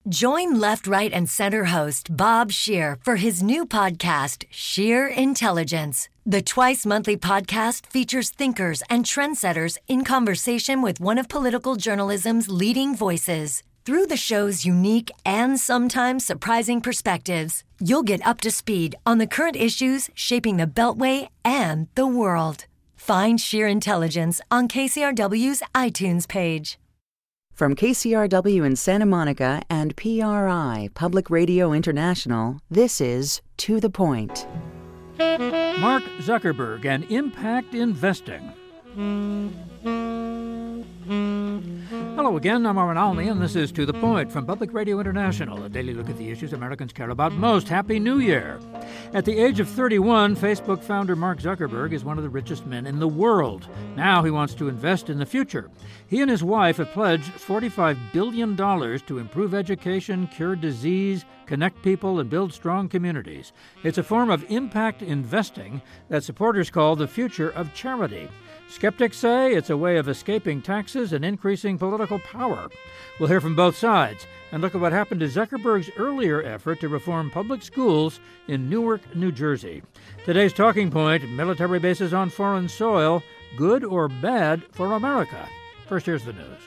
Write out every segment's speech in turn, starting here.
Join left, right, and center host Bob Scheer for his new podcast, Scheer Intelligence. The twice-monthly podcast features thinkers and trendsetters in conversation with one of political journalism's leading voices. Through the show's unique and sometimes surprising perspectives, you'll get up to speed on the current issues shaping the Beltway and the world. Find Scheer Intelligence on KCRW's iTunes page. From KCRW in Santa Monica and PRI, Public Radio International, this is To the Point. Mark Zuckerberg and impact investing. Hello again, I'm Warren Alney, and this is To the Point from Public Radio International, a daily look at the issues Americans care about most. Happy New Year! At the age of 31, Facebook founder Mark Zuckerberg is one of the richest men in the world. Now he wants to invest in the future. He and his wife have pledged $45 billion to improve education, cure disease, connect people, and build strong communities. It's a form of impact investing that supporters call the future of charity. Skeptics say it's a way of escaping taxes and increasing political power. We'll hear from both sides and look at what happened to Zuckerberg's earlier effort to reform public schools in Newark, New Jersey. Today's talking point, military bases on foreign soil, good or bad for America? First, here's the news.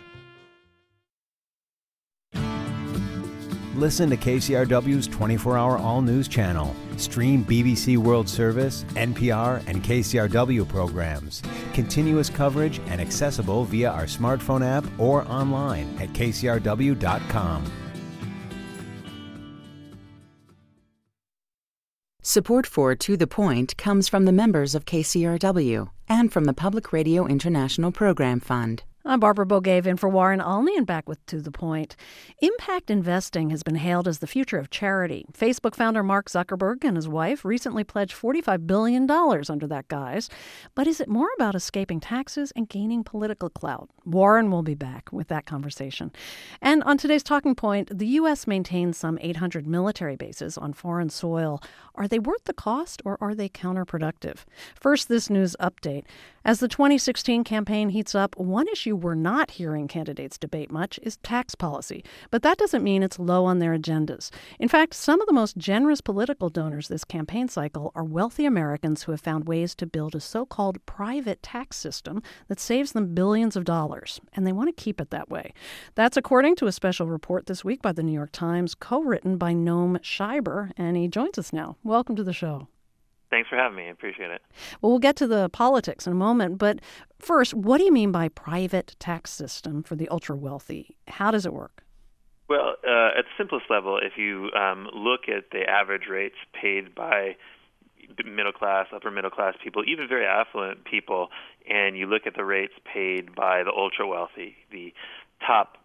Listen to KCRW's 24-hour all-news channel. Stream BBC World Service, NPR, and KCRW programs. Continuous coverage and accessible via our smartphone app or online at kcrw.com. Support for To the Point comes from the members of KCRW and from the Public Radio International Program Fund. I'm Barbara Bogaev in for Warren Alney and back with To the Point. Impact investing has been hailed as the future of charity. Facebook founder Mark Zuckerberg and his wife recently pledged $45 billion under that guise. But is it more about escaping taxes and gaining political clout? Warren will be back with that conversation. And on today's talking point, the U.S. maintains some 800 military bases on foreign soil. Are they worth the cost or are they counterproductive? First, this news update. As the 2016 campaign heats up, one issue we're not hearing candidates debate much is tax policy. But that doesn't mean it's low on their agendas. In fact, some of the most generous political donors this campaign cycle are wealthy Americans who have found ways to build a so-called private tax system that saves them billions of dollars. And they want to keep it that way. That's according to a special report this week by the New York Times, co-written by Noam Scheiber, and he joins us now. Welcome to the show. Thanks for having me. I appreciate it. Well, we'll get to the politics in a moment, but first, what do you mean by private tax system for the ultra-wealthy? How does it work? Well, at the simplest level, if you look at the average rates paid by middle class, upper middle class people, even very affluent people, and you look at the rates paid by the ultra-wealthy, the top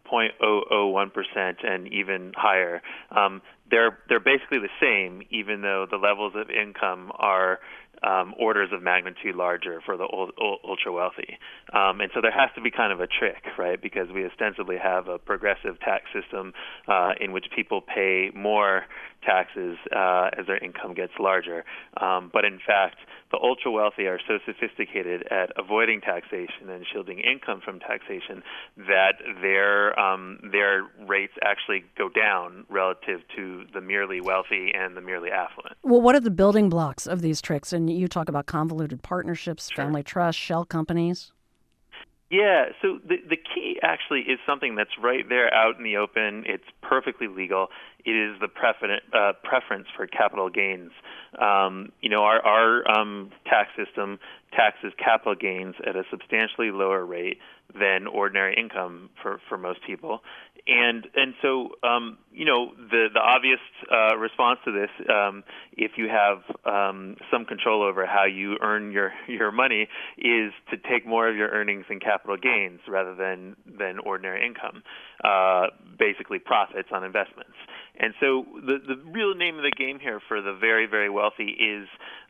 0.001% and even higher, they're basically the same, even though the levels of income are orders of magnitude larger for the ultra wealthy. And so there has to be kind of a trick, right? Because we ostensibly have a progressive tax system in which people pay more taxes as their income gets larger. But in fact, the ultra wealthy are so sophisticated at avoiding taxation and shielding income from taxation that their rates actually go down relative to the merely wealthy and the merely affluent. Well, what are the building blocks of these tricks? And you talk about convoluted partnerships, Sure. family trusts, shell companies. Yeah, so the key actually is something that's right there out in the open. It's perfectly legal. It is the preference for capital gains. Our tax system taxes capital gains at a substantially lower rate than ordinary income for most people. And so, the obvious response to this, if you have some control over how you earn your money, is to take more of your earnings in capital gains rather than ordinary income, basically profits on investments. And so the real name of the game here for the very, very wealthy is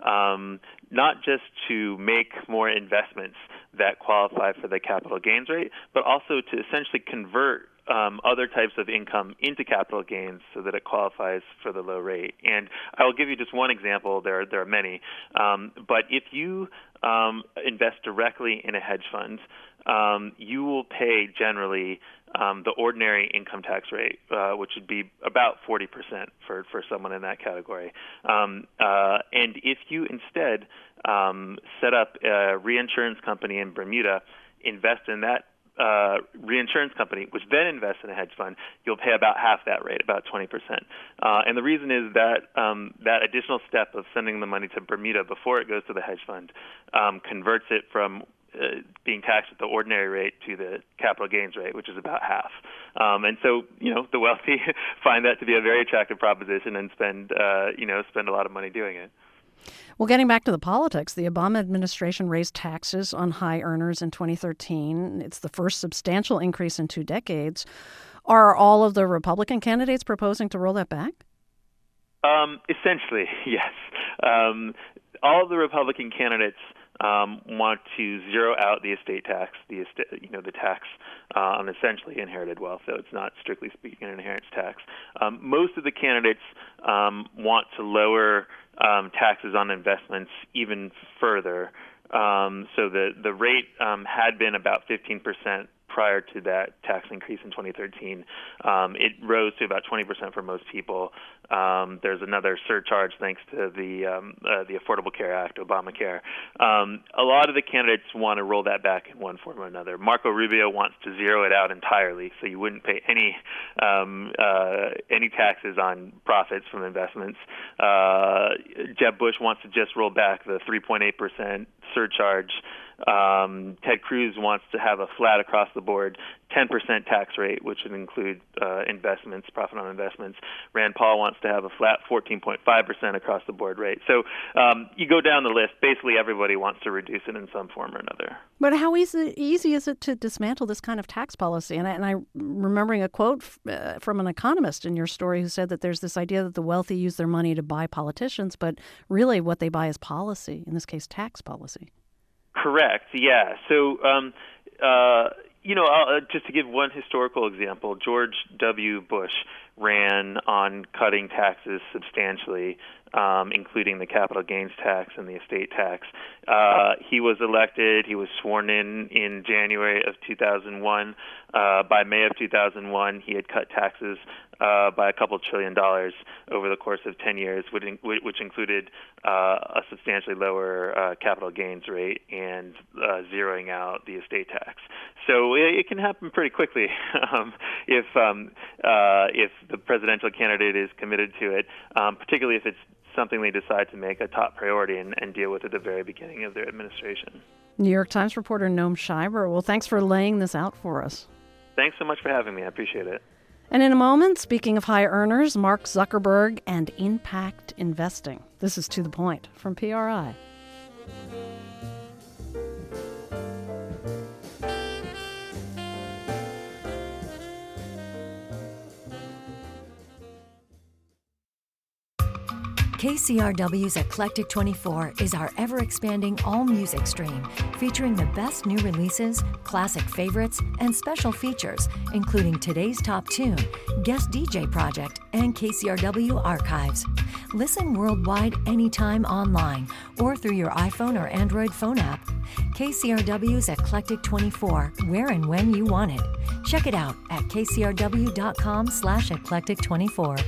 not just to make more investments that qualify for the capital gains rate, but also to essentially convert other types of income into capital gains so that it qualifies for the low rate. And I will give you just one example. There are many. But if you invest directly in a hedge fund, you will pay generally the ordinary income tax rate, which would be about 40% for someone in that category. And if you instead set up a reinsurance company in Bermuda, invest in that reinsurance company, which then invests in a hedge fund, you'll pay about half that rate, about 20%. And the reason is that that additional step of sending the money to Bermuda before it goes to the hedge fund converts it from being taxed at the ordinary rate to the capital gains rate, which is about half. And so, the wealthy find that to be a very attractive proposition and spend a lot of money doing it. Well, getting back to the politics, the Obama administration raised taxes on high earners in 2013. It's the first substantial increase in 2 decades. Are all of the Republican candidates proposing to roll that back? Essentially, yes. All of the Republican candidates want to zero out the estate tax, the tax on essentially inherited wealth, though it's not strictly speaking an inheritance tax. Most of the candidates want to lower taxes on investments even further. So the rate had been about 15% prior to that tax increase in 2013. It rose to about 20% for most people. There's another surcharge thanks to the Affordable Care Act, Obamacare. A lot of the candidates want to roll that back in one form or another. Marco Rubio wants to zero it out entirely, so you wouldn't pay any taxes on profits from investments. Jeb Bush wants to just roll back the 3.8% surcharge. Ted Cruz wants to have a flat across the board 10% tax rate, which would include investments, profit on investments. Rand Paul wants to have a flat 14.5% across the board rate. So you go down the list. Basically, everybody wants to reduce it in some form or another. But how easy is it to dismantle this kind of tax policy? And I'm remembering a quote from an economist in your story who said that there's this idea that the wealthy use their money to buy politicians, but really what they buy is policy, in this case, tax policy. Correct. Yeah. So, just to give one historical example, George W. Bush ran on cutting taxes substantially, including the capital gains tax and the estate tax. He was elected. He was sworn in January of 2001. By May of 2001, he had cut taxes by a couple $1 trillion over the course of 10 years, which included a substantially lower capital gains rate and zeroing out the estate tax. So it can happen pretty quickly if the presidential candidate is committed to it, particularly if it's something they decide to make a top priority and deal with at the very beginning of their administration. New York Times reporter Noam Scheiber. Well, thanks for laying this out for us. Thanks so much for having me. I appreciate it. And in a moment, speaking of high earners, Mark Zuckerberg and impact investing. This is To the Point from PRI. KCRW's Eclectic 24 is our ever-expanding all-music stream featuring the best new releases, classic favorites, and special features, including today's top tune, guest DJ project, and KCRW archives. Listen worldwide anytime online or through your iPhone or Android phone app. KCRW's Eclectic 24, where and when you want it. Check it out at kcrw.com/eclectic24.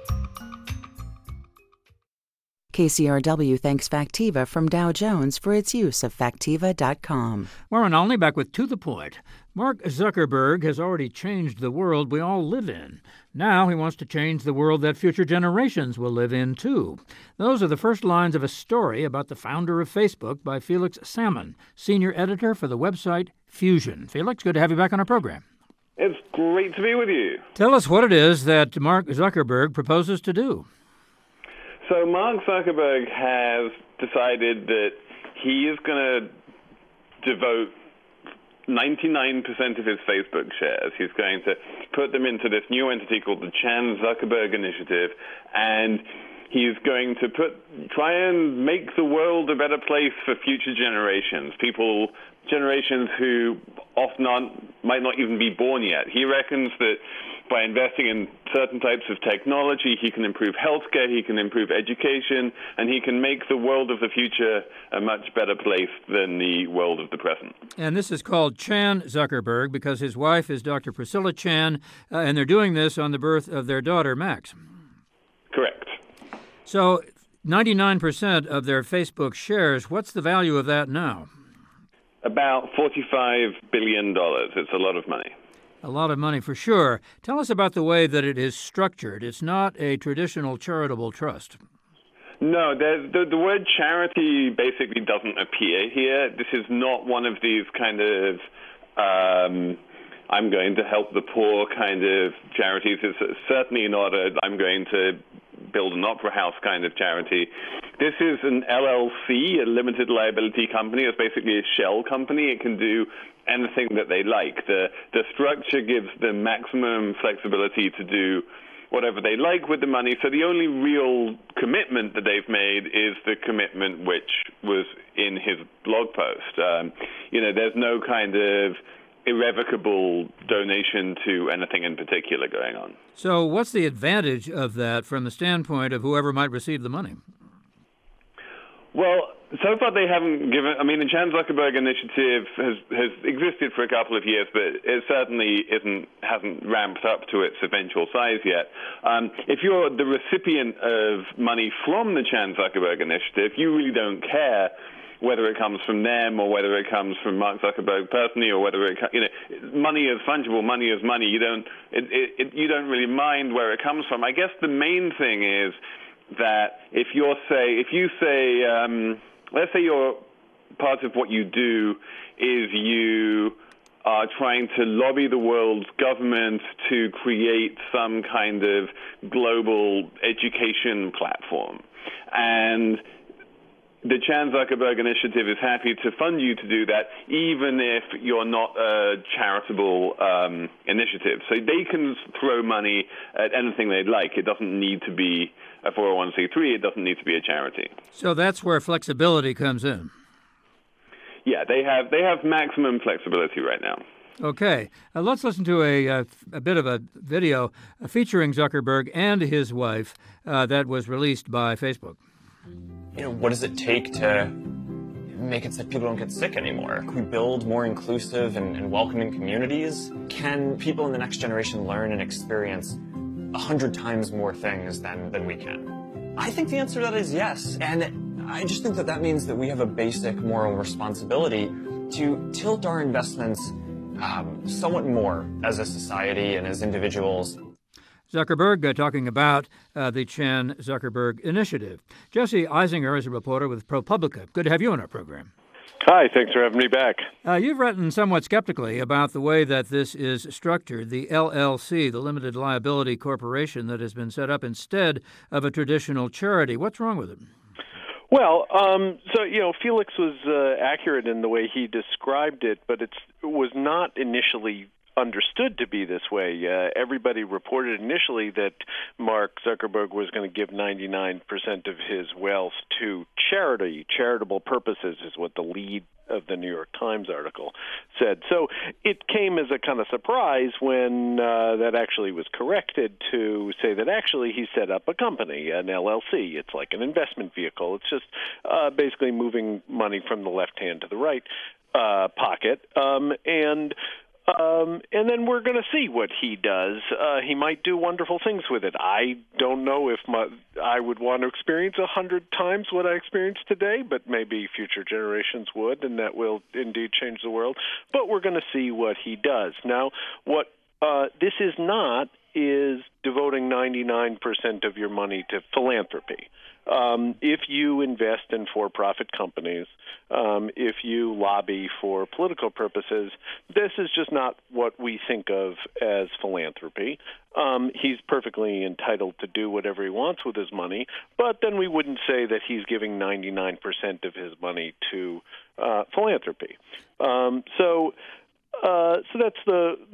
KCRW thanks Factiva from Dow Jones for its use of Factiva.com. Warren Olney back with To the Point. Mark Zuckerberg has already changed the world we all live in. Now he wants to change the world that future generations will live in, too. Those are the first lines of a story about the founder of Facebook by Felix Salmon, senior editor for the website Fusion. Felix, good to have you back on our program. It's great to be with you. Tell us what it is that Mark Zuckerberg proposes to do. So Mark Zuckerberg has decided that he is going to devote 99% of his Facebook shares. He's going to put them into this new entity called the Chan Zuckerberg Initiative, and he's going to try and make the world a better place for future generations, generations who often might not even be born yet. He reckons that by investing in certain types of technology, he can improve healthcare, he can improve education, and he can make the world of the future a much better place than the world of the present. And this is called Chan Zuckerberg because his wife is Dr. Priscilla Chan, and they're doing this on the birth of their daughter, Max. Correct. So 99% of their Facebook shares, what's the value of that now? About $45 billion. It's a lot of money. A lot of money for sure. Tell us about the way that it is structured. It's not a traditional charitable trust. No, the word charity basically doesn't appear here. This is not one of these kind of I'm going to help the poor kind of charities. It's certainly not I'm going to build an opera house kind of charity. This is an LLC, a limited liability company. It's basically a shell company. It can do anything that they like. The structure gives them maximum flexibility to do whatever they like with the money. So the only real commitment that they've made is the commitment which was in his blog post. There's no kind of irrevocable donation to anything in particular going on. So what's the advantage of that from the standpoint of whoever might receive the money? Well, so far they haven't given. I mean, the Chan Zuckerberg Initiative has existed for a couple of years, but it certainly hasn't ramped up to its eventual size yet. If you're the recipient of money from the Chan Zuckerberg Initiative, you really don't care whether it comes from them or whether it comes from Mark Zuckerberg personally, or whether money is fungible, money is money. You don't really mind where it comes from. I guess the main thing is that if you say, let's say part of what you do is you are trying to lobby the world's government to create some kind of global education platform, and the Chan Zuckerberg Initiative is happy to fund you to do that, even if you're not a charitable initiative. So they can throw money at anything they'd like. It doesn't need to be a 401c3. It doesn't need to be a charity. So that's where flexibility comes in. Yeah, they have maximum flexibility right now. Okay, let's listen to a bit of a video featuring Zuckerberg and his wife that was released by Facebook. What does it take to make it so that people don't get sick anymore? Can we build more inclusive and welcoming communities? Can people in the next generation learn and experience 100 times more things than we can? I think the answer to that is yes. And I just think that means that we have a basic moral responsibility to tilt our investments somewhat more as a society and as individuals. Zuckerberg talking about the Chan Zuckerberg Initiative. Jesse Eisinger is a reporter with ProPublica. Good to have you on our program. Hi, thanks for having me back. You've written somewhat skeptically about the way that this is structured, the LLC, the Limited Liability Corporation that has been set up instead of a traditional charity. What's wrong with it? Well, Felix was accurate in the way he described it, but it was not initially understood to be this way. Everybody reported initially that Mark Zuckerberg was going to give 99% of his wealth to charity. Charitable purposes is what the lead of the New York Times article said. So it came as a kind of surprise when that actually was corrected to say that actually he set up a company, an LLC. It's like an investment vehicle. It's just basically moving money from the left hand to the right pocket. And then we're going to see what he does. He might do wonderful things with it. I don't know if I would want to experience 100 times what I experienced today, but maybe future generations would, and that will indeed change the world. But we're going to see what he does. Now, what this is not is devoting 99% of your money to philanthropy. If you invest in for-profit companies, if you lobby for political purposes, this is just not what we think of as philanthropy. He's perfectly entitled to do whatever he wants with his money, but then we wouldn't say that he's giving 99% of his money to philanthropy. So that's the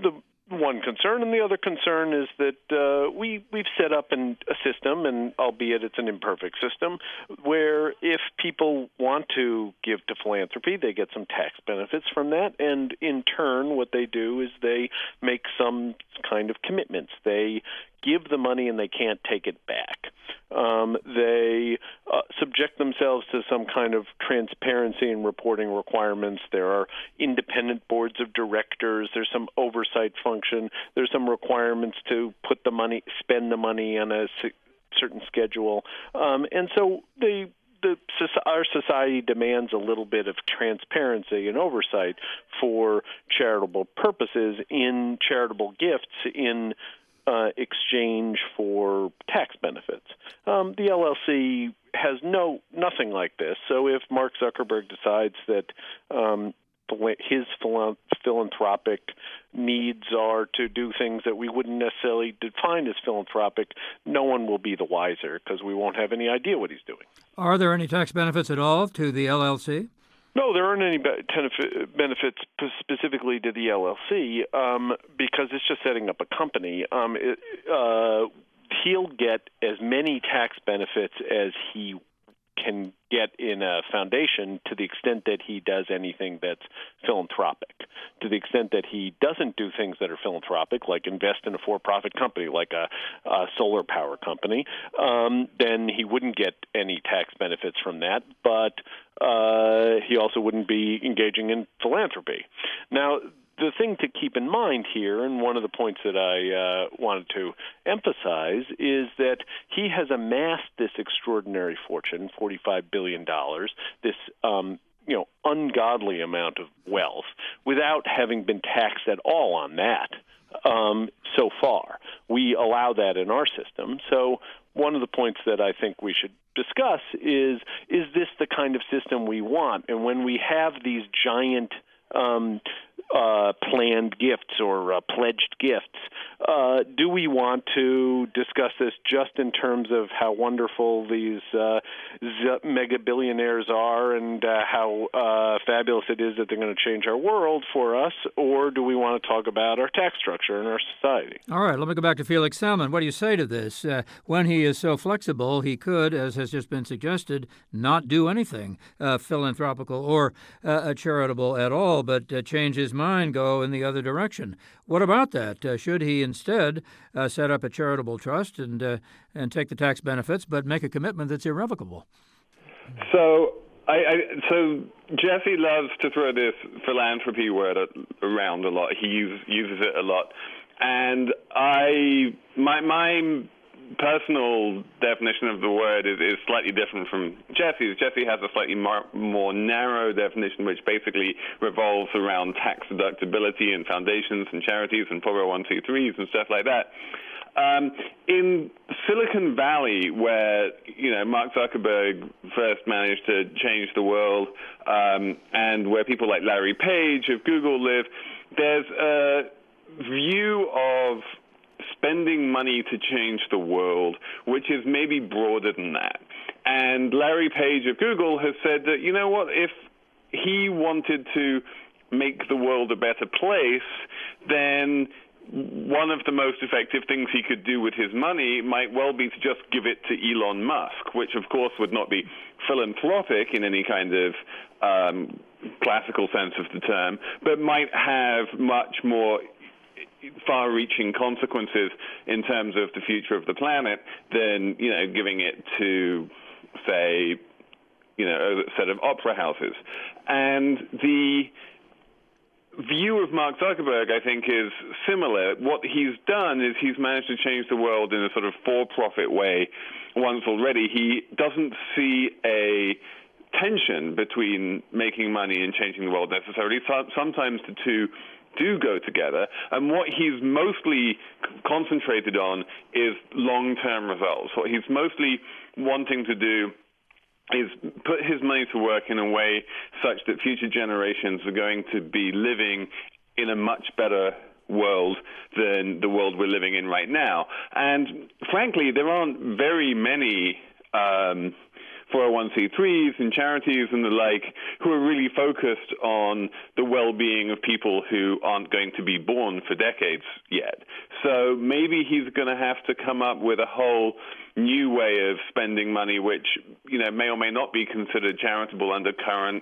one concern, and the other concern is that we've set up a system, and albeit it's an imperfect system, where if people want to give to philanthropy, they get some tax benefits from that, and in turn what they do is they make some kind of commitments. They give the money and they can't take it back. They subject themselves to some kind of transparency and reporting requirements. There are independent boards of directors. There's some oversight function. There's some requirements to spend the money on a certain schedule. And so our society demands a little bit of transparency and oversight for charitable purposes in charitable gifts in exchange for tax benefits. The LLC has nothing like this. So if Mark Zuckerberg decides that his philanthropic needs are to do things that we wouldn't necessarily define as philanthropic, no one will be the wiser because we won't have any idea what he's doing. Are there any tax benefits at all to the LLC? No, there aren't any benefits specifically to the LLC because it's just setting up a company. He'll get as many tax benefits as he can get in a foundation to the extent that he does anything that's philanthropic. To the extent that he doesn't do things that are philanthropic, like invest in a for-profit company, like a solar power company, then he wouldn't get any tax benefits from that, but he also wouldn't be engaging in philanthropy. Now, the thing to keep in mind here, and one of the points that I wanted to emphasize, is that he has amassed this extraordinary fortune, $45 billion, this ungodly amount of wealth, without having been taxed at all on that so far. We allow that in our system. So one of the points that I think we should discuss is this the kind of system we want? And when we have these giant planned gifts or pledged gifts, do we want to discuss this just in terms of how wonderful these mega billionaires are and how fabulous it is that they're going to change our world for us, or do we want to talk about our tax structure in our society? All right, let me go back to Felix Salmon. What do you say to this? When he is so flexible, he could, as has just been suggested, not do anything philanthropical or charitable at all, but change his mind, go in the other direction. What about that? Should he instead set up a charitable trust and take the tax benefits, but make a commitment that's irrevocable? So Jesse loves to throw this philanthropy word around a lot. He uses it a lot, and my personal definition of the word is slightly different from Jesse's. Jesse has a slightly more narrow definition, which basically revolves around tax deductibility and foundations and charities and 401c3s and stuff like that. In Silicon Valley, where Mark Zuckerberg first managed to change the world, and where people like Larry Page of Google live, there's a view of spending money to change the world, which is maybe broader than that. And Larry Page of Google has said that, if he wanted to make the world a better place, then one of the most effective things he could do with his money might well be to just give it to Elon Musk, which of course would not be philanthropic in any kind of classical sense of the term, but might have much more far-reaching consequences in terms of the future of the planet than, giving it to, say, a set of opera houses. And the view of Mark Zuckerberg, I think, is similar. What he's done is he's managed to change the world in a sort of for-profit way once already. He doesn't see a tension between making money and changing the world necessarily. Sometimes the two do go together, and what he's mostly concentrated on is long-term results. What he's mostly wanting to do is put his money to work in a way such that future generations are going to be living in a much better world than the world we're living in right now. And frankly, there aren't very many 401c3s and charities and the like who are really focused on the well-being of people who aren't going to be born for decades yet. So maybe he's going to have to come up with a whole new way of spending money, which may or may not be considered charitable under current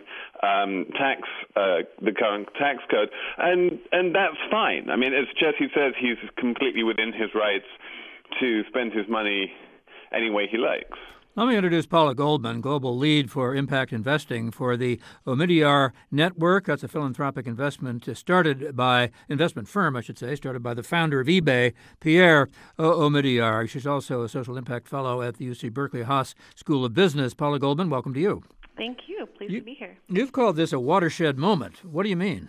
the current tax code, and that's fine. I mean, as Jesse says, he's completely within his rights to spend his money any way he likes. Let me introduce Paula Goldman, Global Lead for Impact Investing for the Omidyar Network. That's a philanthropic investment investment firm, started by the founder of eBay, Pierre Omidyar. She's also a social impact fellow at the UC Berkeley Haas School of Business. Paula Goldman, welcome to you. Thank you. Pleased to be here. You've called this a watershed moment. What do you mean?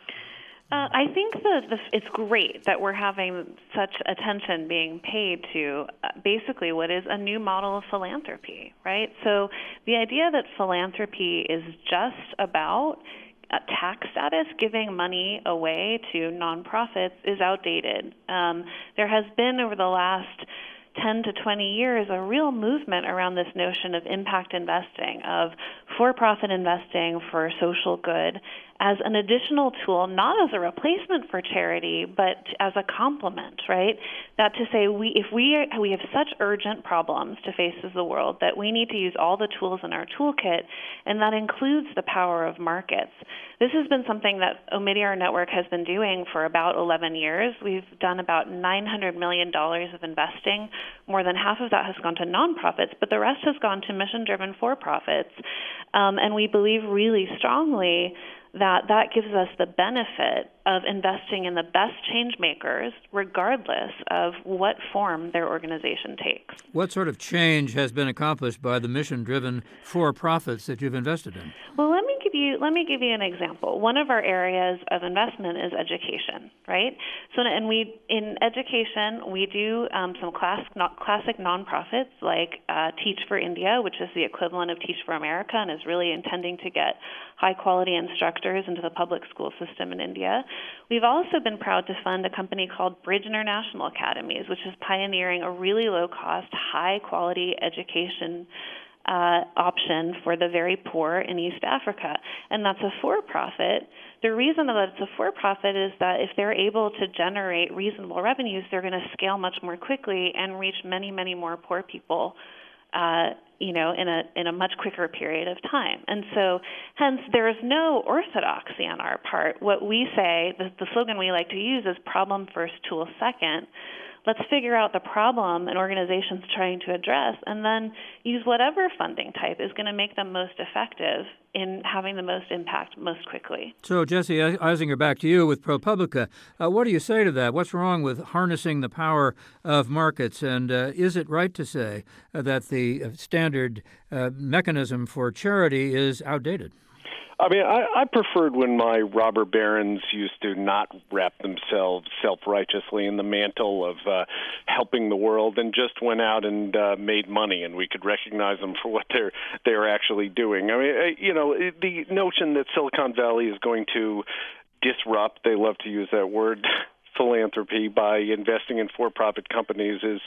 I think that it's great that we're having such attention being paid to basically what is a new model of philanthropy, right? So the idea that philanthropy is just about tax status, giving money away to nonprofits, is outdated. There has been, over the last 10 to 20 years, a real movement around this notion of impact investing, of for-profit investing for social good, as an additional tool, not as a replacement for charity, but as a complement, right? That to say, we have such urgent problems to face as the world that we need to use all the tools in our toolkit, and that includes the power of markets. This has been something that Omidyar Network has been doing for about 11 years. We've done about $900 million of investing. More than half of that has gone to nonprofits, but the rest has gone to mission-driven for-profits. And we believe really strongly that gives us the benefit of investing in the best change makers, regardless of what form their organization takes. What sort of change has been accomplished by the mission-driven for-profits that you've invested in? Well, let me give you an example. One of our areas of investment is education, right? So, in education, we do some classic nonprofits like Teach for India, which is the equivalent of Teach for America, and is really intending to get high-quality instructors into the public school system in India. We've also been proud to fund a company called Bridge International Academies, which is pioneering a really low-cost, high-quality education option for the very poor in East Africa. And that's a for-profit. The reason that it's a for-profit is that if they're able to generate reasonable revenues, they're going to scale much more quickly and reach many, many more poor people in a much quicker period of time. And so, hence, there is no orthodoxy on our part. What we say, the slogan we like to use is problem first, tool second. Let's figure out the problem an organization's trying to address, and then use whatever funding type is going to make them most effective in having the most impact most quickly. So, Jesse Eisinger, back to you with ProPublica. What do you say to that? What's wrong with harnessing the power of markets? And is it right to say that the standard mechanism for charity is outdated? I mean, I preferred when my robber barons used to not wrap themselves self-righteously in the mantle of helping the world and just went out and made money, and we could recognize them for what they're actually doing. I mean, the notion that Silicon Valley is going to disrupt, they love to use that word, philanthropy by investing in for-profit companies is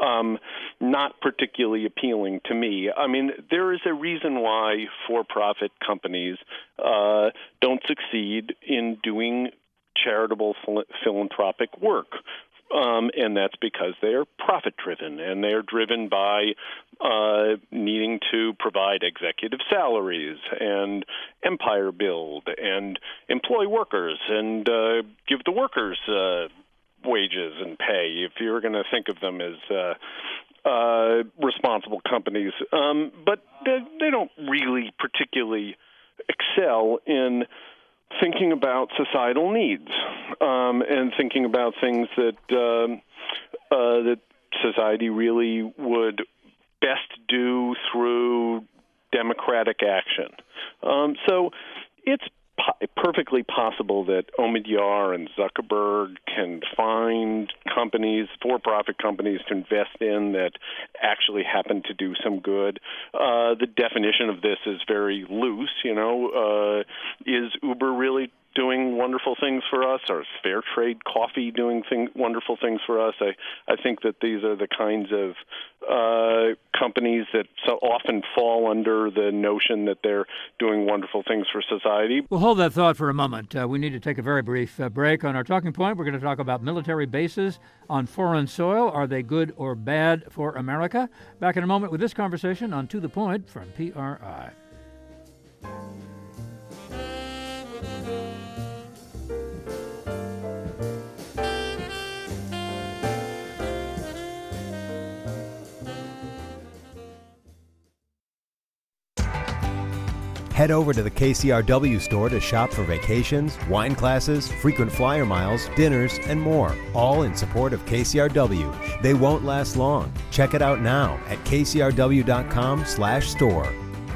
not particularly appealing to me. I mean, there is a reason why for-profit companies don't succeed in doing charitable philanthropic work. And that's because they're profit-driven, and they're driven by needing to provide executive salaries and empire build and employ workers and give the workers wages and pay, if you're going to think of them as responsible companies. But they don't really particularly excel in thinking about societal needs and thinking about things that that society really would best do through democratic action. So it's perfectly possible that Omidyar and Zuckerberg can find companies, for-profit companies, to invest in that actually happen to do some good. The definition of this is very loose. Is Uber really doing wonderful things for us, or is Fair Trade Coffee doing wonderful things for us? I think that these are the kinds of companies that so often fall under the notion that they're doing wonderful things for society. We'll hold that thought for a moment. We need to take a very brief break. On our talking point, we're going to talk about military bases on foreign soil. Are they good or bad for America? Back in a moment with this conversation on To the Point from PRI. Head over to the KCRW store to shop for vacations, wine classes, frequent flyer miles, dinners, and more, all in support of KCRW. They won't last long. Check it out now at kcrw.com/store.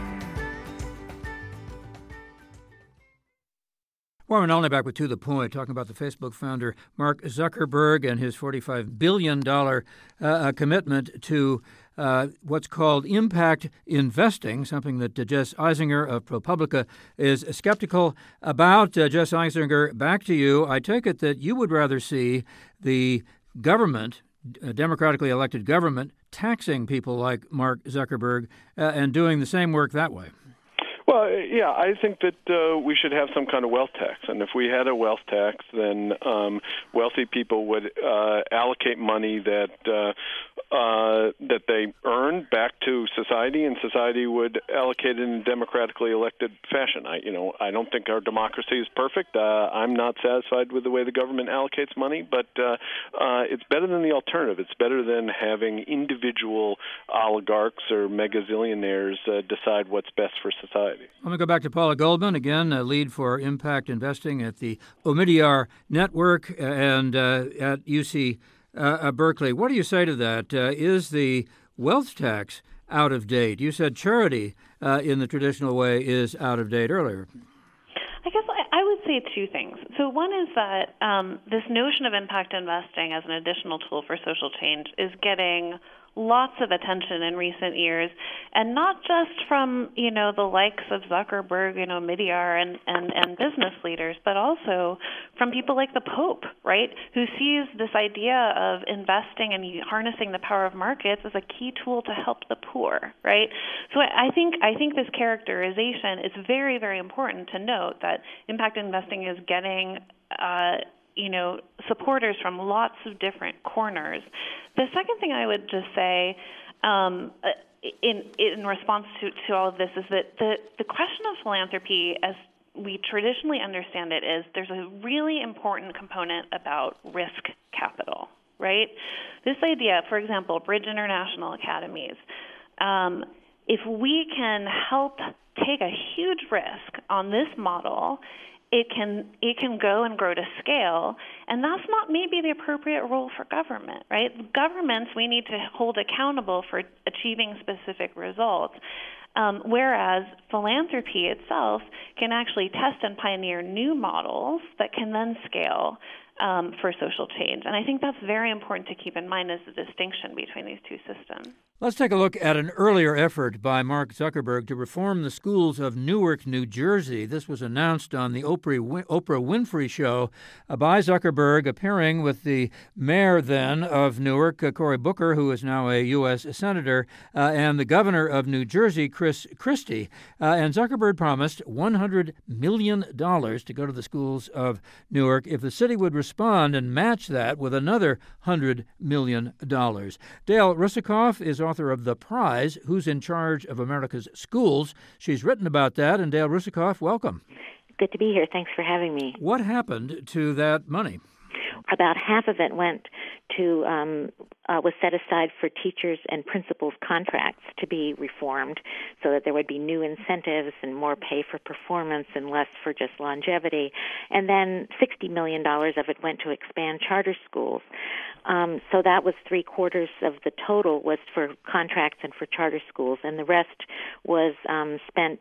Warren Olney back with To the Point, talking about the Facebook founder Mark Zuckerberg and his $45 billion commitment to what's called impact investing, something that Jess Eisinger of ProPublica is skeptical about. Jess Eisinger, back to you. I take it that you would rather see the government, democratically elected government, taxing people like Mark Zuckerberg and doing the same work that way. Well, yeah, I think that we should have some kind of wealth tax. And if we had a wealth tax, then wealthy people would allocate money that they earn back to society, and society would allocate it in a democratically elected fashion. I don't think our democracy is perfect. I'm not satisfied with the way the government allocates money, but it's better than the alternative. It's better than having individual oligarchs or megazillionaires decide what's best for society. I'm going to go back to Paula Goldman, again, lead for impact investing at the Omidyar Network and at UC Berkeley. What do you say to that? Is the wealth tax out of date? You said charity in the traditional way is out of date earlier. I guess I would say two things. So one is that this notion of impact investing as an additional tool for social change is getting lots of attention in recent years, and not just from, the likes of Zuckerberg, Omidyar and business leaders, but also from people like the Pope, right, who sees this idea of investing and harnessing the power of markets as a key tool to help the poor, right? So I think this characterization is very, very important to note, that impact investing is getting supporters from lots of different corners. The second thing I would just say in response to all of this is that the question of philanthropy, as we traditionally understand it, is there's a really important component about risk capital, right? This idea, for example, Bridge International Academies, if we can help take a huge risk on this model, it can go and grow to scale, and that's not maybe the appropriate role for government, right? Governments, we need to hold accountable for achieving specific results, whereas philanthropy itself can actually test and pioneer new models that can then scale for social change. And I think that's very important to keep in mind as the distinction between these two systems. Let's take a look at an earlier effort by Mark Zuckerberg to reform the schools of Newark, New Jersey. This was announced on the Oprah Winfrey Show by Zuckerberg, appearing with the mayor then of Newark, Cory Booker, who is now a U.S. senator, and the governor of New Jersey, Chris Christie. And Zuckerberg promised $100 million to go to the schools of Newark if the city would respond and match that with another $100 million. Dale Russakoff is author of The Prize, Who's in Charge of America's Schools. She's written about that. And Dale Russakoff, welcome. Good to be here. Thanks for having me. What happened to that money? About half of it went to was set aside for teachers and principals' contracts to be reformed, so that there would be new incentives and more pay for performance and less for just longevity. And then $60 million of it went to expand charter schools. So that was 3/4 of the total was for contracts and for charter schools, and the rest was spent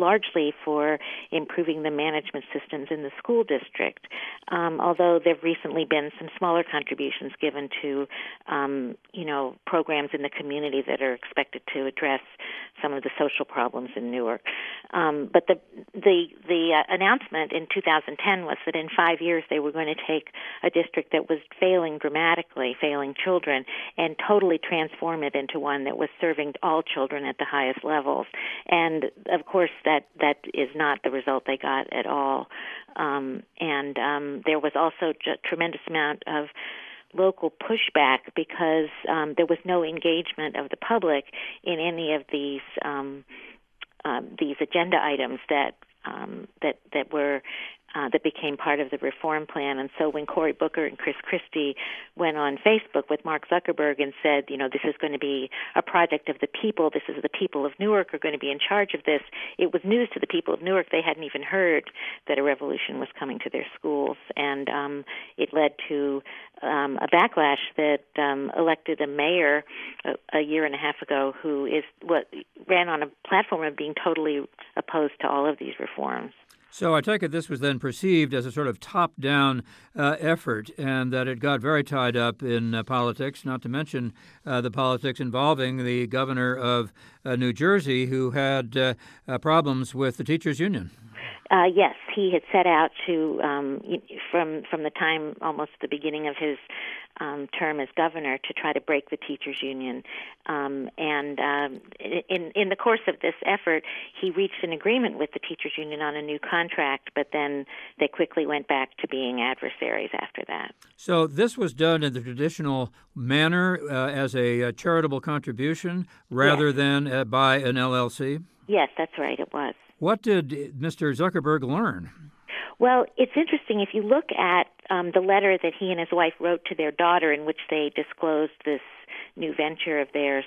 largely for improving the management systems in the school district. Although there have recently recently been some smaller contributions given to, programs in the community that are expected to address some of the social problems in Newark. But the announcement in 2010 was that in 5 years they were going to take a district that was failing dramatically, failing children, and totally transform it into one that was serving all children at the highest levels. And of course, that is not the result they got at all. There was also a tremendous amount of local pushback because there was no engagement of the public in any of these agenda items that became part of the reform plan. And so when Cory Booker and Chris Christie went on Facebook with Mark Zuckerberg and said, this is going to be a project of the people, this is the people of Newark are going to be in charge of this, it was news to the people of Newark. They hadn't even heard that a revolution was coming to their schools. And it led to a backlash that elected a mayor a year and a half ago who ran on a platform of being totally opposed to all of these reforms. So I take it this was then perceived as a sort of top-down effort, and that it got very tied up in politics, not to mention the politics involving the governor of New Jersey, who had problems with the teachers' union. Yes, he had set out to, from the time almost the beginning of his term as governor, to try to break the teachers' union. In the course of this effort, he reached an agreement with the teachers' union on a new contract, but then they quickly went back to being adversaries after that. So this was done in the traditional manner as a charitable contribution rather than by an LLC? Yes, that's right, it was. What did Mr. Zuckerberg learn? Well, it's interesting. If you look at the letter that he and his wife wrote to their daughter in which they disclosed this new venture of theirs,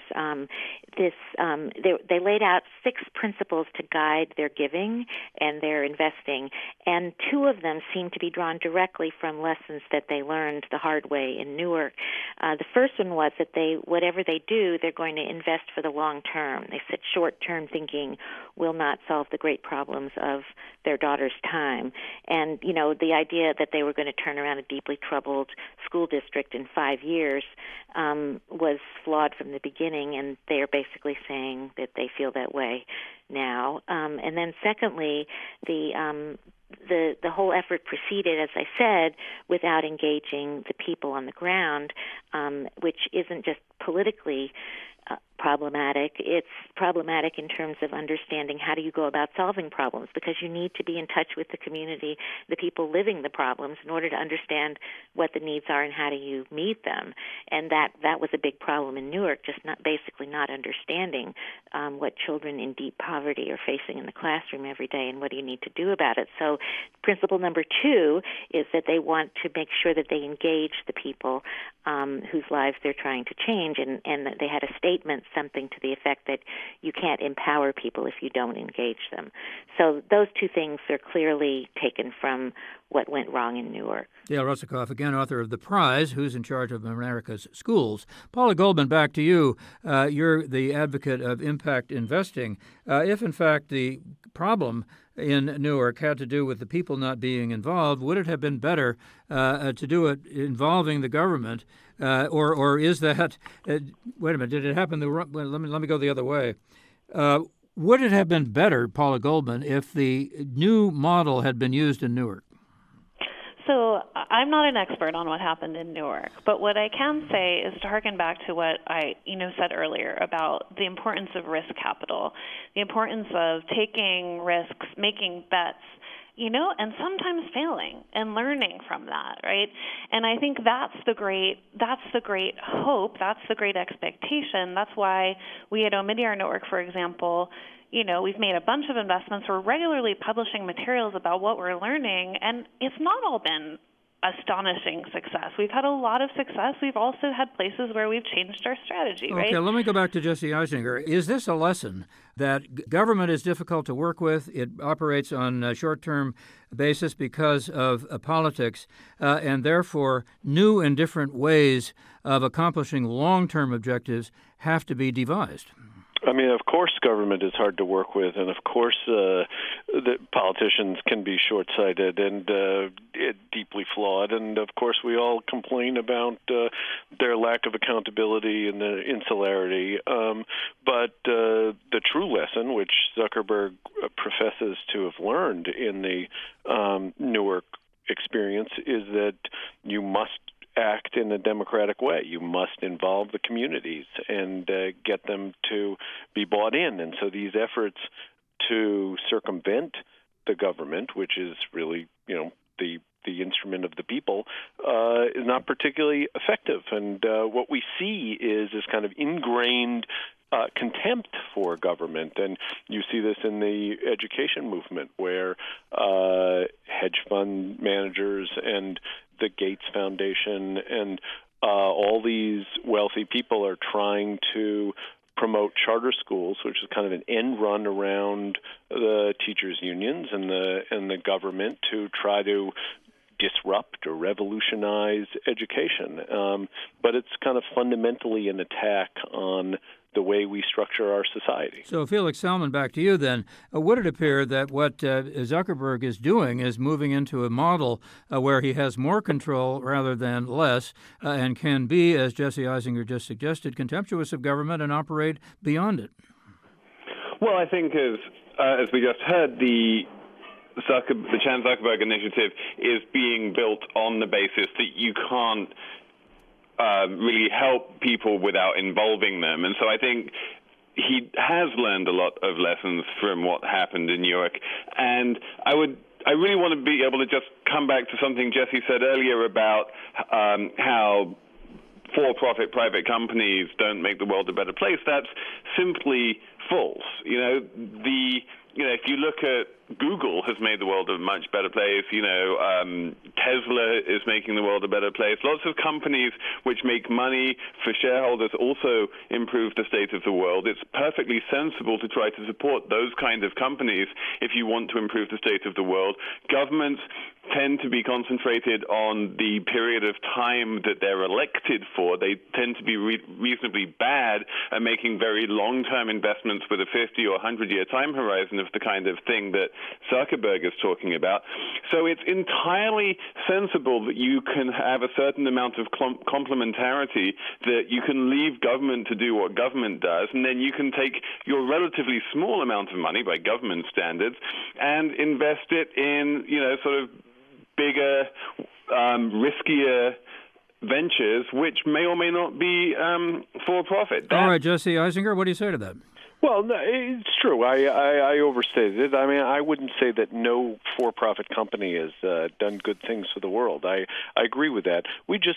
they laid out 6 principles to guide their giving and their investing, and 2 of them seem to be drawn directly from lessons that they learned the hard way in Newark. The first one was that whatever they do, they're going to invest for the long term. They said short-term thinking will not solve the great problems of their daughter's time. And, the idea that they were going to turn around a deeply troubled school district in 5 years was flawed from the beginning, and they are basically saying that they feel that way now. And then secondly, the whole effort proceeded, as I said, without engaging the people on the ground, which isn't just politically problematic. It's problematic in terms of understanding how do you go about solving problems, because you need to be in touch with the community, the people living the problems, in order to understand what the needs are and how do you meet them. And that was a big problem in Newark, just basically not understanding what children in deep poverty are facing in the classroom every day and what do you need to do about it. So principle number 2 is that they want to make sure that they engage the people whose lives they're trying to change, and that they had a statement, something to the effect that you can't empower people if you don't engage them. So those 2 things are clearly taken from what went wrong in Newark. Dale Russakoff, again, author of The Prize, Who's in Charge of America's Schools. Paula Goldman, back to you. You're the advocate of impact investing. If, in fact, the problem in Newark had to do with the people not being involved, would it have been better to do it involving the government, or is that? Wait a minute, did it happen? Let me go the other way. Would it have been better, Paula Goldman, if the new model had been used in Newark? So I'm not an expert on what happened in Newark, but what I can say is to harken back to what I said earlier about the importance of risk capital, the importance of taking risks, making bets, and sometimes failing and learning from that, right? And I think that's the great hope, that's the great expectation. That's why we at Omidyar Network, for example, we've made a bunch of investments. We're regularly publishing materials about what we're learning, and it's not all been astonishing success. We've had a lot of success. We've also had places where we've changed our strategy, right? Okay, let me go back to Jesse Eisinger. Is this a lesson that government is difficult to work with? It operates on a short-term basis because of politics, and therefore new and different ways of accomplishing long-term objectives have to be devised? I mean, of course, government is hard to work with, and of course, the politicians can be short-sighted and deeply flawed, and of course, we all complain about their lack of accountability and the insularity. But the true lesson, which Zuckerberg professes to have learned in the Newark experience, is that you must act in a democratic way. You must involve the communities and get them to be bought in. And so these efforts to circumvent the government, which is really, the instrument of the people, is not particularly effective. And what we see is this kind of ingrained contempt for government. And you see this in the education movement, where hedge fund managers and the Gates Foundation and all these wealthy people are trying to promote charter schools, which is kind of an end run around the teachers' unions and the government to try to disrupt or revolutionize education. But it's kind of fundamentally an attack on the way we structure our society. So, Felix Salmon, back to you then. Would it appear that what Zuckerberg is doing is moving into a model where he has more control rather than less and can be, as Jesse Eisinger just suggested, contemptuous of government and operate beyond it? Well, I think as we just heard, the Chan Zuckerberg Initiative is being built on the basis that you can't really help people without involving them. And so I think he has learned a lot of lessons from what happened in New York. And I really want to be able to just come back to something Jesse said earlier about how for-profit private companies don't make the world a better place. That's simply false. If you look at Google has made the world a much better place. Tesla is making the world a better place. Lots of companies which make money for shareholders also improve the state of the world. It's perfectly sensible to try to support those kind of companies if you want to improve the state of the world. Governments tend to be concentrated on the period of time that they're elected for. They tend to be reasonably bad at making very long-term investments with a 50 or 100-year time horizon of the kind of thing that Zuckerberg is talking about. So it's entirely sensible that you can have a certain amount of complementarity, that you can leave government to do what government does, and then you can take your relatively small amount of money by government standards and invest it in, sort of bigger, riskier ventures, which may or may not be for profit. All right, Jesse Eisinger, what do you say to that? Well, no, it's true. I overstated it. I mean, I wouldn't say that no for-profit company has done good things for the world. I agree with that.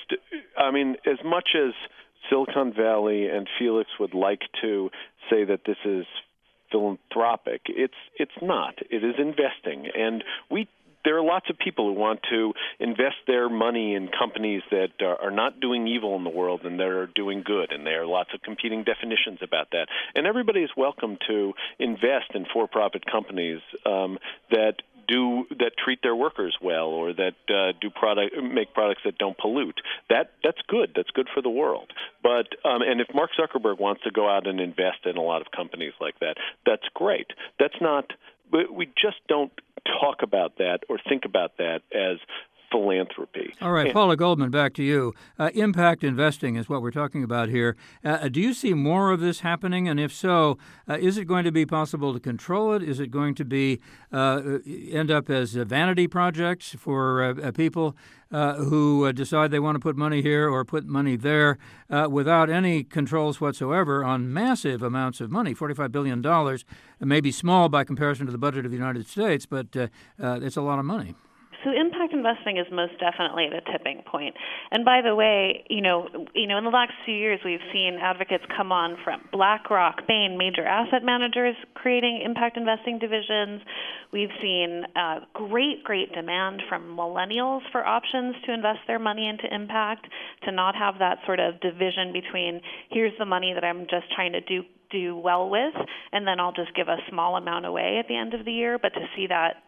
As much as Silicon Valley and Felix would like to say that this is philanthropic, it's not. It is investing, and there are lots of people who want to invest their money in companies that are not doing evil in the world and that are doing good, and there are lots of competing definitions about that. And everybody is welcome to invest in for-profit companies that treat their workers well, or that make products that don't pollute. That's good. That's good for the world. But and if Mark Zuckerberg wants to go out and invest in a lot of companies like that, that's great. That's not. We just don't talk about that or think about that as philanthropy. All right, Paula Goldman, back to you. Impact investing is what we're talking about here. Do you see more of this happening? And if so, is it going to be possible to control it? Is it going to be end up as vanity projects for people who decide they want to put money here or put money there without any controls whatsoever on massive amounts of money? $45 billion. It may be small by comparison to the budget of the United States, but it's a lot of money. So impact investing is most definitely at a tipping point. And by the way, in the last few years, we've seen advocates come on from BlackRock, Bain, major asset managers creating impact investing divisions. We've seen great demand from millennials for options to invest their money into impact, to not have that sort of division between here's the money that I'm just trying to do well with, and then I'll just give a small amount away at the end of the year, but to see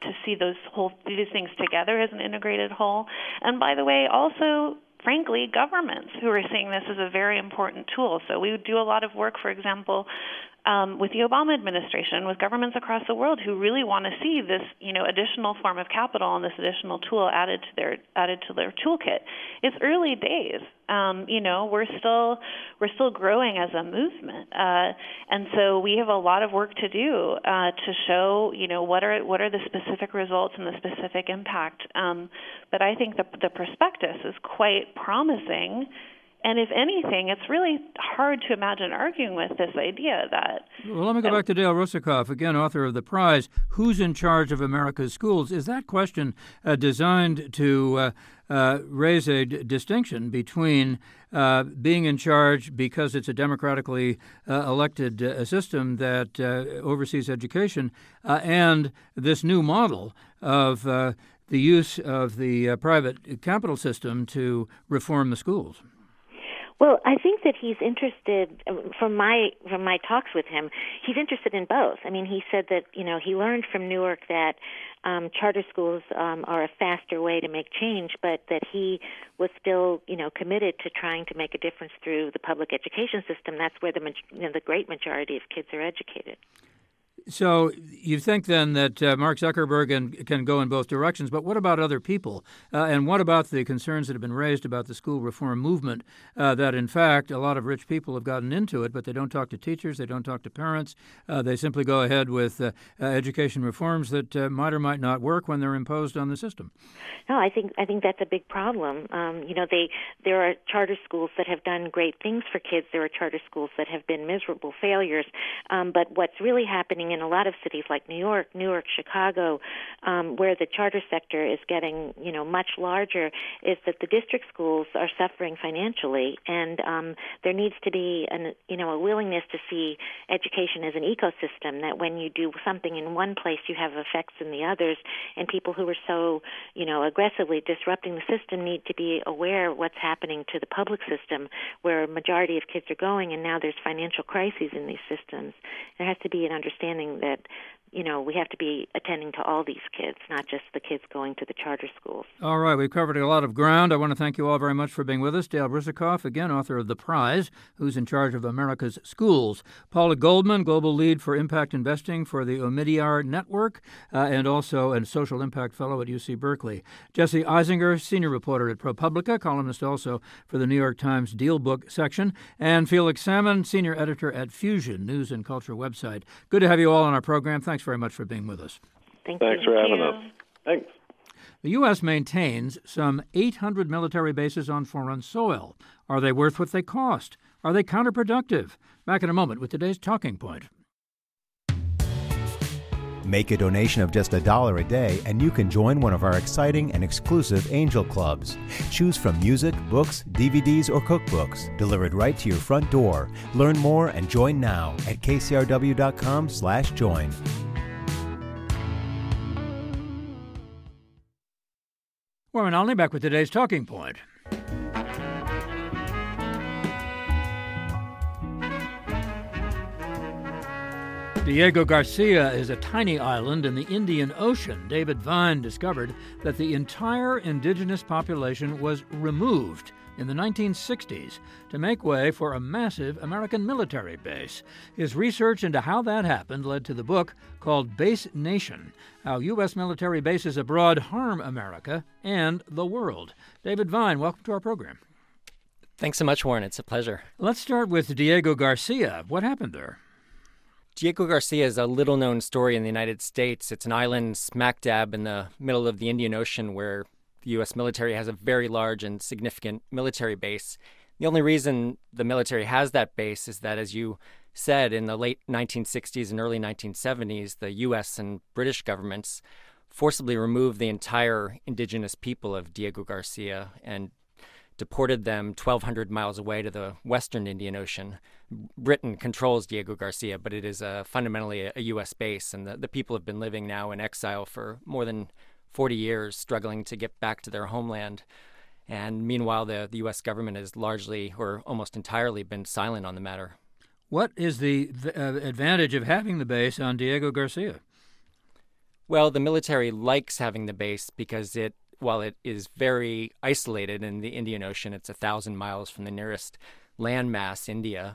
these things together as an integrated whole. And by the way, also, frankly, governments who are seeing this as a very important tool. So we do a lot of work, for example, with the Obama administration, with governments across the world who really want to see this, additional form of capital and this additional tool added to their toolkit. It's early days. We're still growing as a movement, and so we have a lot of work to do to show, what are the specific results and the specific impact. But I think the prospectus is quite promising. And if anything, it's really hard to imagine arguing with this idea that... Well, let me go back to Dale Russakoff, again, author of the prize, Who's in Charge of America's Schools? Is that question designed to raise a distinction between being in charge because it's a democratically elected system that oversees education and this new model of the use of the private capital system to reform the schools? Well, I think that he's interested, from my talks with him, he's interested in both. I mean, he said that, he learned from Newark that charter schools are a faster way to make change, but that he was still, committed to trying to make a difference through the public education system. That's where the great majority of kids are educated. So you think then that Mark Zuckerberg can go in both directions, but what about other people? And what about the concerns that have been raised about the school reform movement, that in fact a lot of rich people have gotten into it, but they don't talk to teachers, they don't talk to parents, they simply go ahead with education reforms that might or might not work when they're imposed on the system? No, I think that's a big problem. There are charter schools that have done great things for kids. There are charter schools that have been miserable failures. But what's really happening in a lot of cities like New York, Chicago, where the charter sector is getting, much larger, is that the district schools are suffering financially, and there needs to be a willingness to see education as an ecosystem, that when you do something in one place, you have effects in the others, and people who are so, aggressively disrupting the system need to be aware of what's happening to the public system, where a majority of kids are going, and now there's financial crises in these systems. There has to be an understanding that, we have to be attending to all these kids, not just the kids going to the charter schools. All right, we've covered a lot of ground. I want to thank you all very much for being with us. Dale Russakoff, again, author of The Prize, Who's in Charge of America's Schools. Paula Goldman, Global Lead for Impact Investing for the Omidyar Network, and also a Social Impact Fellow at UC Berkeley. Jesse Eisinger, Senior Reporter at ProPublica, columnist also for the New York Times Deal Book section, and Felix Salmon, Senior Editor at Fusion, News and Culture website. Good to have you all on our program. Thanks very much for being with us. Thanks for having us. Thanks. The U.S. maintains some 800 military bases on foreign soil. Are they worth what they cost? Are they counterproductive? Back in a moment with today's Talking Point. Make a donation of just $1 a day, and you can join one of our exciting and exclusive Angel Clubs. Choose from music, books, DVDs, or cookbooks, delivered right to your front door. Learn more and join now at kcrw.com/join. Warren Olney back with today's Talking Point. Diego Garcia is a tiny island in the Indian Ocean. David Vine discovered that the entire indigenous population was removed in the 1960s to make way for a massive American military base. His research into how that happened led to the book called Base Nation, How U.S. Military Bases Abroad Harm America and the World. David Vine, welcome to our program. Thanks so much, Warren. It's a pleasure. Let's start with Diego Garcia. What happened there? Diego Garcia is a little-known story in the United States. It's an island smack dab in the middle of the Indian Ocean where the U.S. military has a very large and significant military base. The only reason the military has that base is that, as you said, in the late 1960s and early 1970s, the U.S. and British governments forcibly removed the entire indigenous people of Diego Garcia and deported them 1,200 miles away to the western Indian Ocean. Britain controls Diego Garcia, but it is fundamentally a U.S. base, and the people have been living now in exile for more than 40 years, struggling to get back to their homeland. And meanwhile, the U.S. government has largely or almost entirely been silent on the matter. What is the advantage of having the base on Diego Garcia? Well, the military likes having the base because while it is very isolated in the Indian Ocean, it's 1,000 miles from the nearest landmass, India.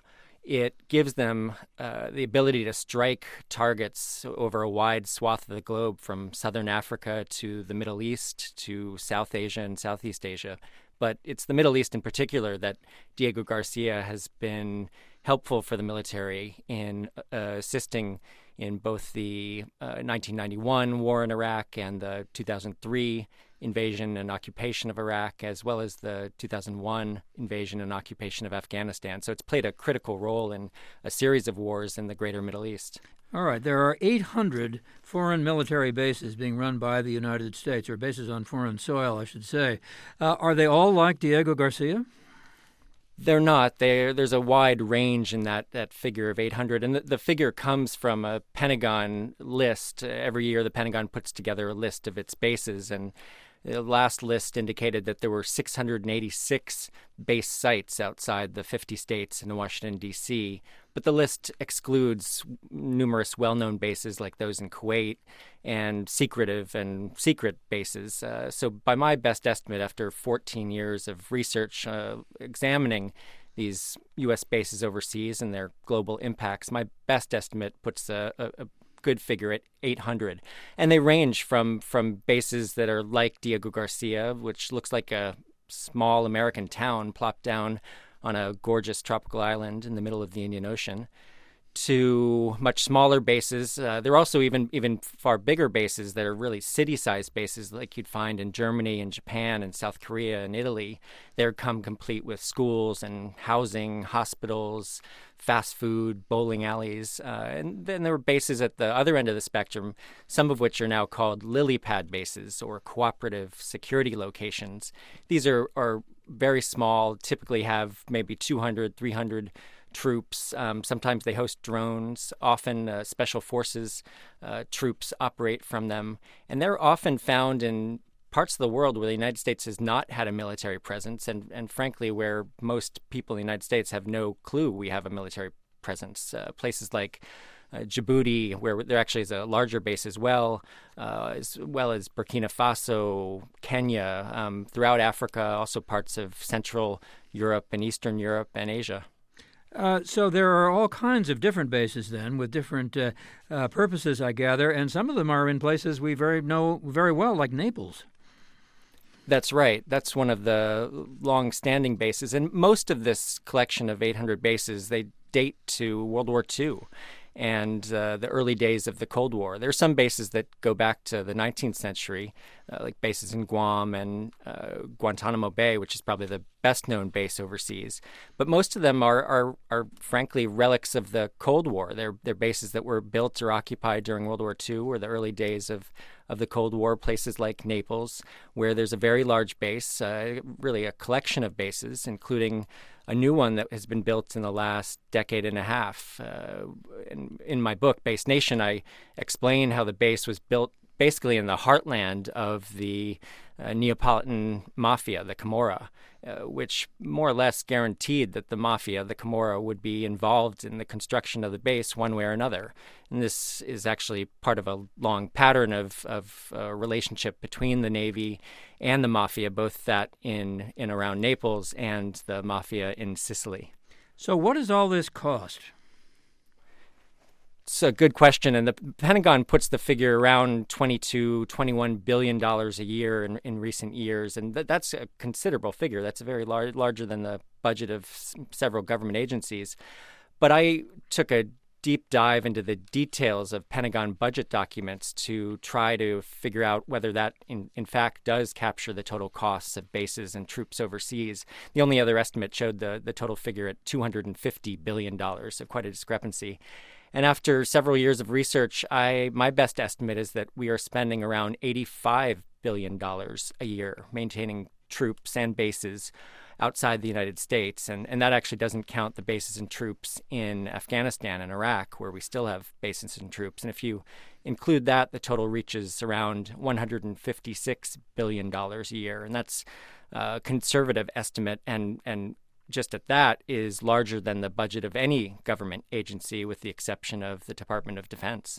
it gives them the ability to strike targets over a wide swath of the globe, from southern Africa to the Middle East to South Asia and Southeast Asia. But it's the Middle East in particular that Diego Garcia has been helpful for the military in assisting in both the 1991 war in Iraq and the 2003 invasion and occupation of Iraq, as well as the 2001 invasion and occupation of Afghanistan. So it's played a critical role in a series of wars in the greater Middle East. All right, there are 800 foreign military bases being run by the United States, or bases on foreign soil, I should say. Are they all like Diego Garcia? They're not. There's a wide range in that figure of 800. And the figure comes from a Pentagon list. Every year the Pentagon puts together a list of its bases. And the last list indicated that there were 686 base sites outside the 50 states and Washington, D.C. But the list excludes numerous well-known bases like those in Kuwait and secretive and secret bases. So by my best estimate, after 14 years of research examining these U.S. bases overseas and their global impacts, my best estimate puts a good figure at 800. And they range from bases that are like Diego Garcia, which looks like a small American town plopped down on a gorgeous tropical island in the middle of the Indian Ocean, to much smaller bases. There are also even far bigger bases that are really city-sized bases like you'd find in Germany and Japan and South Korea and Italy. They come complete with schools and housing, hospitals, fast food, bowling alleys. And then there were bases at the other end of the spectrum, some of which are now called lily pad bases or cooperative security locations. These are very small, typically have maybe 200, 300 troops. Sometimes they host drones. Often special forces troops operate from them. And they're often found in parts of the world where the United States has not had a military presence, and frankly, where most people in the United States have no clue we have a military presence. Places like Djibouti, where there actually is a larger base as well as Burkina Faso, Kenya, throughout Africa, also parts of Central Europe and Eastern Europe and Asia. So there are all kinds of different bases then with different purposes, I gather, and some of them are in places we know very well, like Naples. That's right. That's one of the long-standing bases. And most of this collection of 800 bases, they date to World War II and the early days of the Cold War. There are some bases that go back to the 19th century, like bases in Guam and Guantanamo Bay, which is probably the best-known base overseas. But most of them are frankly relics of the Cold War. They're bases that were built or occupied during World War II or the early days of the Cold War, places like Naples, where there's a very large base, really a collection of bases, including a new one that has been built in the last decade and a half. In my book, Base Nation, I explain how the base was built basically in the heartland of the Neapolitan mafia, the Camorra, which more or less guaranteed that the mafia, the Camorra, would be involved in the construction of the base one way or another. And this is actually part of a long pattern of relationship between the Navy and the mafia, both that in around Naples and the mafia in Sicily. So what does all this cost? It's a good question, and the Pentagon puts the figure around $21 billion a year in recent years, and that's a considerable figure. That's a very larger than the budget of several government agencies. But I took a deep dive into the details of Pentagon budget documents to try to figure out whether that in fact does capture the total costs of bases and troops overseas. The only other estimate showed the total figure at $250 billion, so quite a discrepancy. And after several years of research, my best estimate is that we are spending around $85 billion a year maintaining troops and bases outside the United States. And that actually doesn't count the bases and troops in Afghanistan and Iraq, where we still have bases and troops. And if you include that, the total reaches around $156 billion a year. And that's a conservative estimate, and just at that is larger than the budget of any government agency, with the exception of the Department of Defense.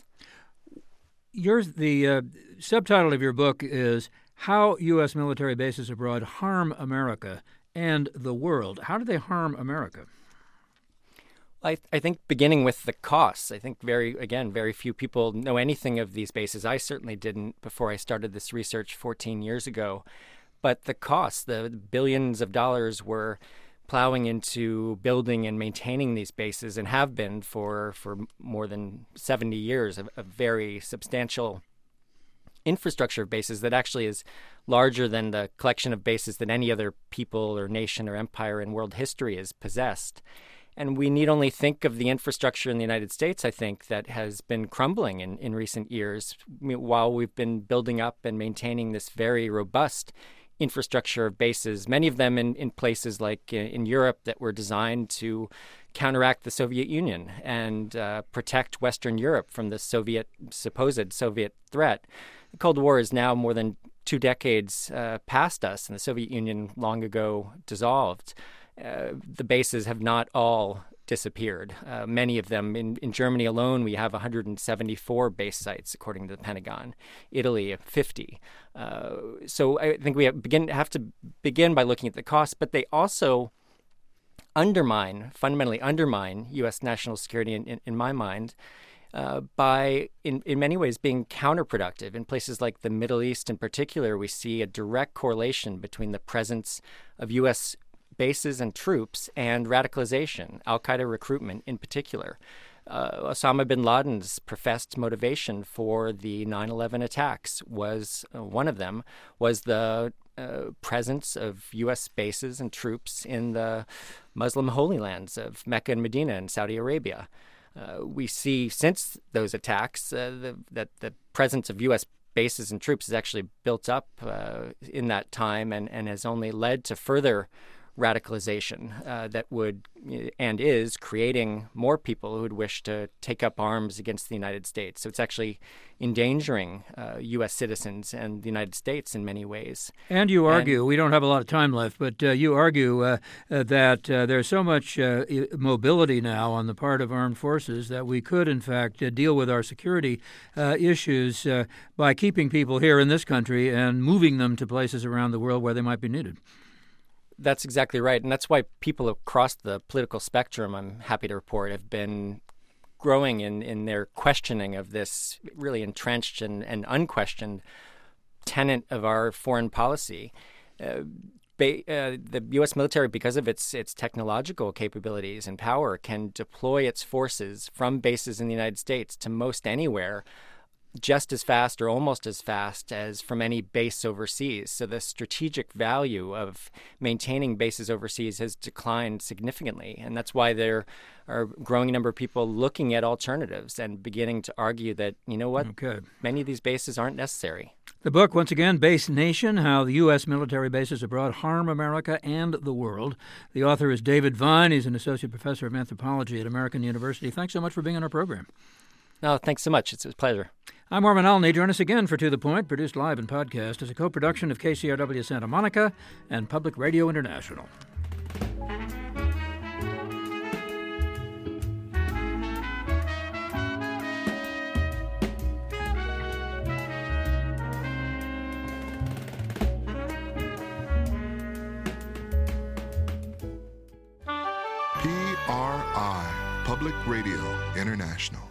The subtitle of your book is How U.S. Military Bases Abroad Harm America and the World. How do they harm America? I think beginning with the costs, I think very few people know anything of these bases. I certainly didn't before I started this research 14 years ago. But the costs, the billions of dollars we're plowing into building and maintaining these bases, and have been for more than 70 years, a very substantial infrastructure of bases that actually is larger than the collection of bases that any other people or nation or empire in world history has possessed. And we need only think of the infrastructure in the United States, I think, that has been crumbling in recent years, while we've been building up and maintaining this very robust infrastructure of bases, many of them in places like in Europe that were designed to counteract the Soviet Union and protect Western Europe from the supposed Soviet threat. The Cold War is now more than 2 decades past us, and the Soviet Union long ago dissolved. The bases have not all disappeared. Many of them, in Germany alone, we have 174 base sites, according to the Pentagon. Italy, 50. So I think we have to begin by looking at the costs, but they also fundamentally undermine U.S. national security, in my mind, by, in many ways, being counterproductive. In places like the Middle East in particular, we see a direct correlation between the presence of U.S. bases and troops and radicalization, al-Qaeda recruitment in particular. Osama bin Laden's professed motivation for the 9/11 attacks was, one of them, was the presence of U.S. bases and troops in the Muslim holy lands of Mecca and Medina in Saudi Arabia. We see since those attacks that the presence of U.S. bases and troops has actually built up in that time and has only led to further radicalization that would and is creating more people who would wish to take up arms against the United States. So it's actually endangering U.S. citizens and the United States in many ways. And you argue, we don't have a lot of time left, but you argue that there's so much mobility now on the part of armed forces that we could, in fact, deal with our security issues by keeping people here in this country and moving them to places around the world where they might be needed. That's exactly right. And that's why people across the political spectrum, I'm happy to report, have been growing in their questioning of this really entrenched and unquestioned tenet of our foreign policy. The U.S. military, because of its technological capabilities and power, can deploy its forces from bases in the United States to most anywhere just as fast or almost as fast as from any base overseas. So the strategic value of maintaining bases overseas has declined significantly. And that's why there are a growing number of people looking at alternatives and beginning to argue that, you know what, many of these bases aren't necessary. The book, once again, Base Nation, How the U.S. Military Bases Abroad Harm America and the World. The author is David Vine. He's an associate professor of anthropology at American University. Thanks so much for being on our program. No, thanks so much. It's a pleasure. I'm Marvin Alney. Join us again for To the Point, produced live and podcast as a co-production of KCRW Santa Monica and Public Radio International. PRI, Public Radio International.